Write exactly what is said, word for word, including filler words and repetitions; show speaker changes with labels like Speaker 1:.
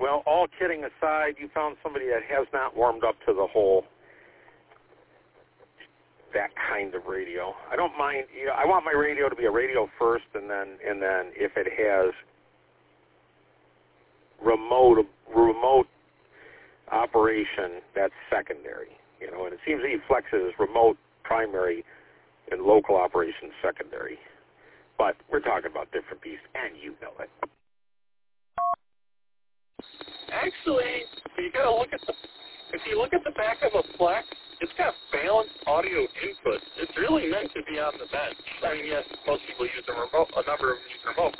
Speaker 1: well, all kidding aside, you found somebody that has not warmed up to the whole, that kind of radio. I don't mind, you know, I want my radio to be a radio first, and then, and then if it has remote, remote operation, that's secondary, you know, and it seems that he flexes remote primary and local operations secondary. But we're talking about different beasts, and you know it.
Speaker 2: Actually, you gotta look at the, if you look at the back of a Flex, it's got balanced audio input. It's really meant to be on the bench. I mean, yes, most people use a remote, a number of them use a remote,